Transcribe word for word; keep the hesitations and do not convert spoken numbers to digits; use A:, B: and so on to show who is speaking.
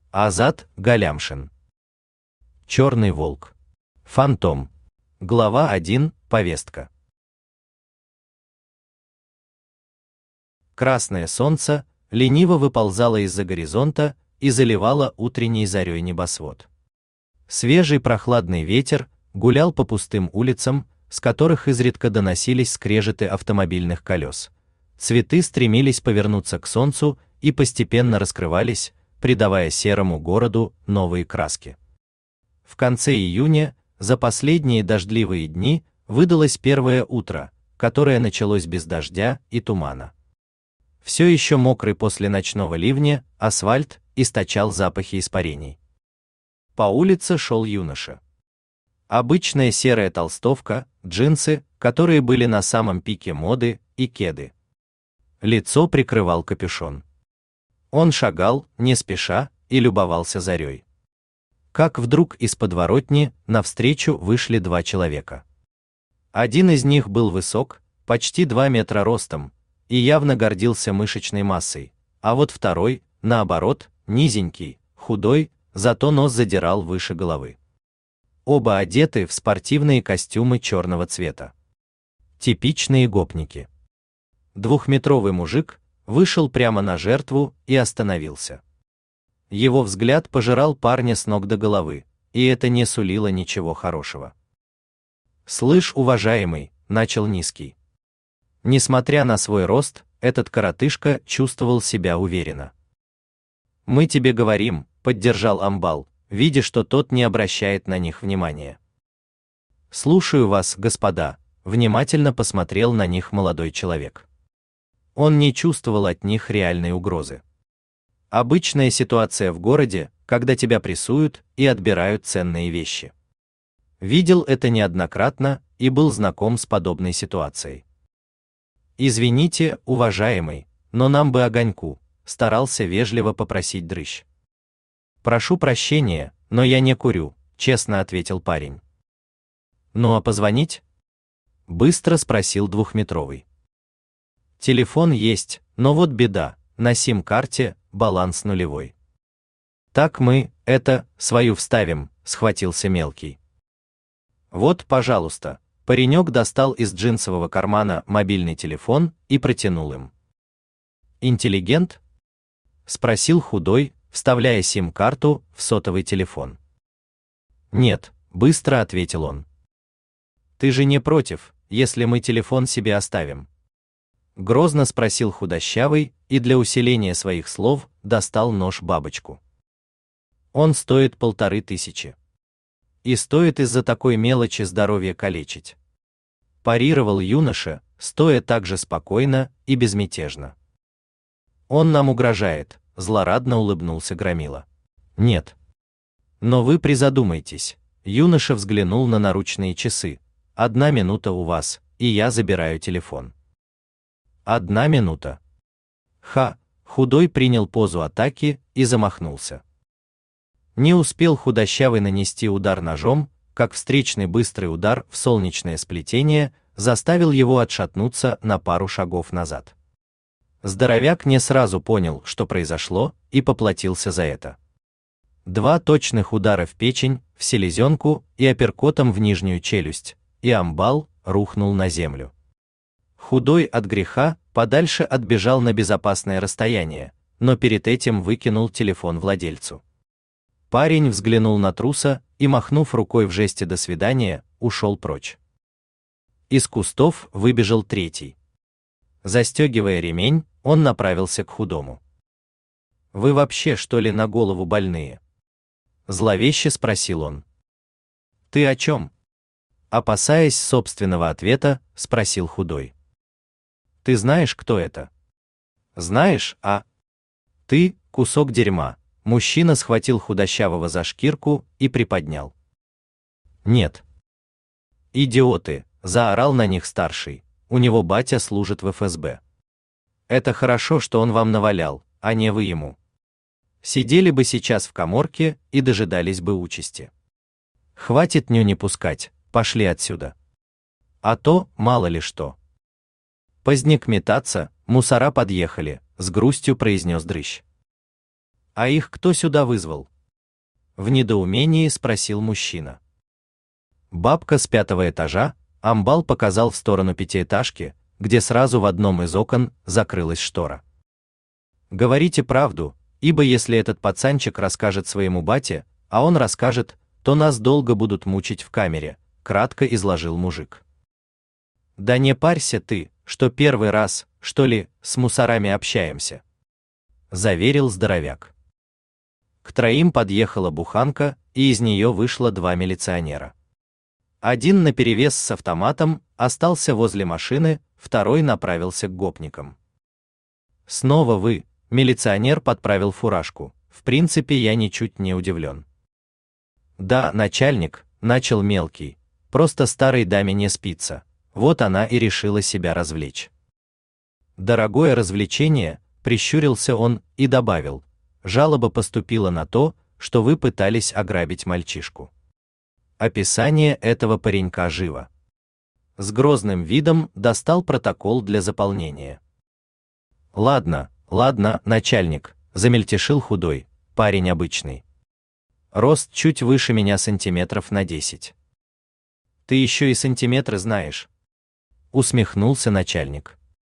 A: Азат Галямшин. Черный волк. Фантом. Глава один. Повестка. Красное солнце лениво выползало из-за горизонта и заливало утренней зарей небосвод. Свежий прохладный ветер гулял по пустым улицам, с которых изредка доносились скрежеты автомобильных колес. Цветы стремились повернуться к солнцу и постепенно раскрывались, придавая серому городу новые краски. В конце июня, за последние дождливые дни, выдалось первое утро, которое началось без дождя и тумана. Все еще мокрый после ночного ливня, асфальт источал запахи испарений. По улице шел юноша. Обычная серая толстовка, джинсы, которые были на самом пике моды, и кеды. Лицо прикрывал капюшон. Он шагал, не спеша, и любовался зарей. Как вдруг из подворотни навстречу вышли два человека. Один из них был высок, почти два метра ростом, и явно гордился мышечной массой, а вот второй, наоборот, низенький, худой, зато нос задирал выше головы. Оба одеты в спортивные костюмы черного цвета. Типичные гопники. Двухметровый мужик вышел прямо на жертву и остановился. Его взгляд пожирал парня с ног до головы, и это не сулило ничего хорошего. «Слышь, уважаемый», — начал низкий. Несмотря на свой рост, этот коротышка чувствовал себя уверенно. «Мы тебе говорим», — поддержал амбал, видя, что тот не обращает на них внимания. «Слушаю вас, господа», — внимательно посмотрел на них молодой человек. Он не чувствовал от них реальной угрозы. Обычная ситуация в городе, когда тебя прессуют и отбирают ценные вещи. Видел это неоднократно и был знаком с подобной ситуацией. «Извините, уважаемый, но нам бы огоньку», — старался вежливо попросить дрыщ. «Прошу прощения, но я не курю», — честно ответил парень. «Ну а позвонить?» — быстро спросил двухметровый. «Телефон есть, но вот беда, на сим-карте баланс нулевой». «Так мы, это, свою вставим», — схватился мелкий. «Вот, пожалуйста». Паренек достал из джинсового кармана мобильный телефон и протянул им. «Интеллигент?» — спросил худой, вставляя сим-карту в сотовый телефон. «Нет», — быстро ответил он. «Ты же не против, если мы телефон себе оставим?» Грозно спросил худощавый и для усиления своих слов достал нож-бабочку. «Он стоит полторы тысячи. И стоит из-за такой мелочи здоровье калечить», — парировал юноша, стоя так же спокойно и безмятежно. «Он нам угрожает», — злорадно улыбнулся Громила. «Нет. Но вы призадумайтесь», — юноша взглянул на наручные часы. «Одна минута у вас, и я забираю телефон». «Одна минута». Ха, худой принял позу атаки и замахнулся. Не успел худощавый нанести удар ножом, как встречный быстрый удар в солнечное сплетение заставил его отшатнуться на пару шагов назад. Здоровяк не сразу понял, что произошло, и поплатился за это. Два точных удара в печень, в селезенку и апперкотом в нижнюю челюсть, и амбал рухнул на землю. Худой от греха подальше отбежал на безопасное расстояние, но перед этим выкинул телефон владельцу. Парень взглянул на труса и, махнув рукой в жесте «до свидания», ушел прочь. Из кустов выбежал третий. Застегивая ремень, он направился к худому. «Вы вообще, что ли, на голову больные?» Зловеще спросил он. «Ты о чем?» Опасаясь собственного ответа, спросил худой. «Ты знаешь, кто это?» «Знаешь, а?» «Ты — кусок дерьма». Мужчина схватил худощавого за шкирку и приподнял. «Нет». «Идиоты!» — заорал на них старший. «У него батя служит в эф эс бэ. Это хорошо, что он вам навалял, а не вы ему. Сидели бы сейчас в каморке и дожидались бы участи. Хватит нюни пускать, пошли отсюда. А то, мало ли что». «Поздняк метаться, мусора подъехали», — с грустью произнес дрыщ. А их кто сюда вызвал? В недоумении спросил мужчина. Бабка с пятого этажа. Амбал показал в сторону пятиэтажки, где сразу в одном из окон закрылась штора. Говорите правду, ибо если этот пацанчик расскажет своему бате, а он расскажет, то нас долго будут мучить в камере, кратко изложил мужик. Да не парься ты, что первый раз, что ли, с мусорами общаемся, заверил здоровяк. К троим подъехала буханка, и из нее вышло два милиционера. Один наперевес с автоматом остался возле машины, второй направился к гопникам. Снова вы, милиционер подправил фуражку. В принципе, я ничуть не удивлен. Да, начальник, начал мелкий. Просто старой даме не спится. Вот она и решила себя развлечь. Дорогое развлечение, прищурился он и добавил. Жалоба поступила на то, что вы пытались ограбить мальчишку. Описание этого паренька живо. С грозным видом достал протокол для заполнения. Ладно, ладно, начальник, замельтешил худой, парень обычный. Рост чуть выше меня сантиметров на десять. Ты еще и сантиметры знаешь. Усмехнулся начальник.